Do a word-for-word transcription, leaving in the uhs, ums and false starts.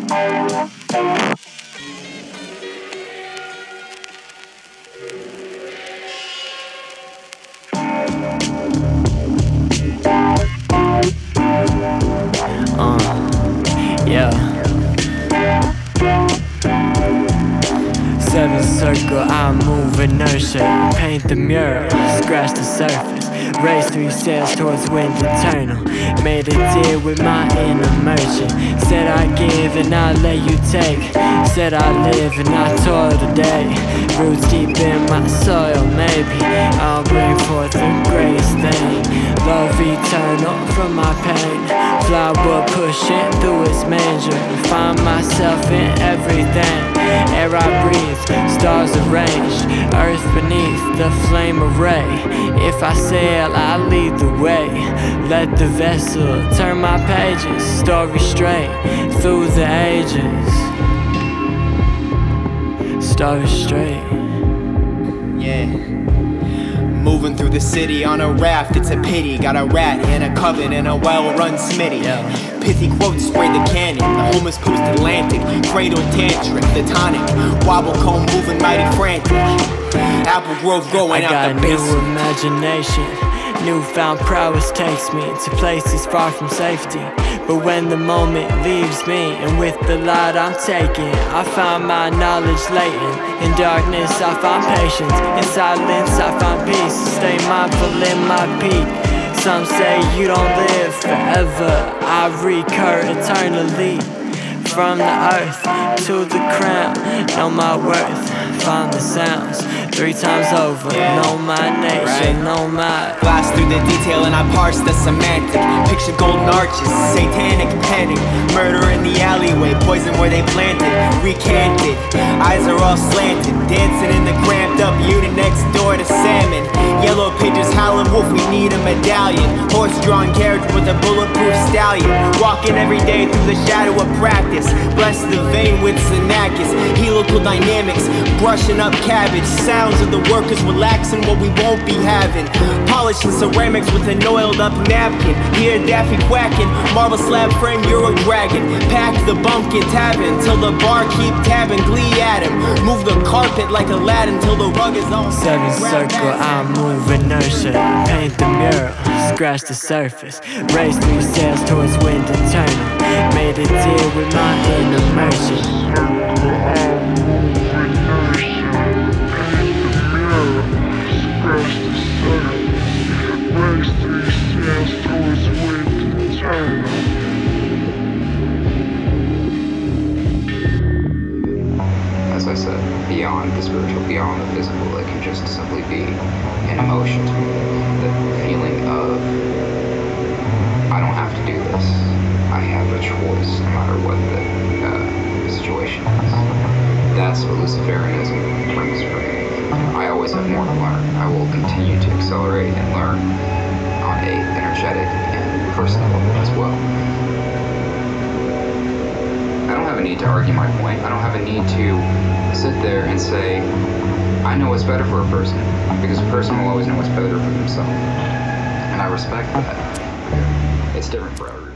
Yeah. Seven circle, I move inertia. Paint the mural, scratch the surface. Raise three sails towards wind eternal. Made a deal with my inner merchant. Said I give and I let you take. Said I live and I toil today. Roots deep in my soil, maybe I'll bring forth the greatest thing. Love eternal from my pain. Flower pushing through its manger. Find myself in everything. Air I breathe, stars arranged. Earth beneath the flame array. If I sail, I lead the way. Let the vessel turn my pages. Story straight through the ages. Story straight. Yeah. Moving through the city on a raft, it's a pity. Got a rat and a coven and a well-run smitty. Yeah. Pithy quotes spray the cannon. The homeless post Atlantic. Cradle tantric, the tonic. Wobble comb moving mighty frantic. Apple grove growing I out got the new basement. imagination. Newfound prowess takes me to places far from safety. But when the moment leaves me, and with the light I'm taking, I find my knowledge latent. In darkness I find patience. In silence I find peace. Stay mindful in my peak. Some say you don't live forever. I recur eternally. From the earth to the crown. Know my worth. Find the sounds three times over. Yeah. Know my nature, Right. know my. Blast through the detail and I parse the semantic. Picture golden arches, satanic panic. Murder in the alleyway, poison where they planted. Recanted, eyes are all slanted. Dancing in the cramped up unit next door to salmon. Yellow pages howling wolf, we need a medallion. Horse-drawn carriage with a bulletproof stallion. Walking every day through the shadow of practice. Bless the vein with Xenakis. Helical dynamics, brushing up cabbage. Sounds of the workers relaxing what we won't be having. Polishing ceramics with an oiled up napkin. Here Daffy quacking, marble slab frame Euro dragon. Pack the bumpkin tavern till the bar keep tabbing. Glee at him, move the carpet like Aladdin till the rug is on. Seven circle, I move inertia. Paint the mural, scratch the surface. Raise three sails towards wind eternal. Made a deal with my inner merchant. As I said, beyond the spiritual, beyond the physical, it can just simply be an emotion to me. The feeling of, I don't have to do this. I have a choice, no matter what the, uh, the situation is. That's what Luciferianism brings for me. I always have more to learn. I will continue to accelerate and learn on a energetic and personal level as well. I don't have a need to argue my point. I don't have a need to sit there and say, I know what's better for a person, because a person will always know what's better for themselves. And I respect that. It's different for everyone.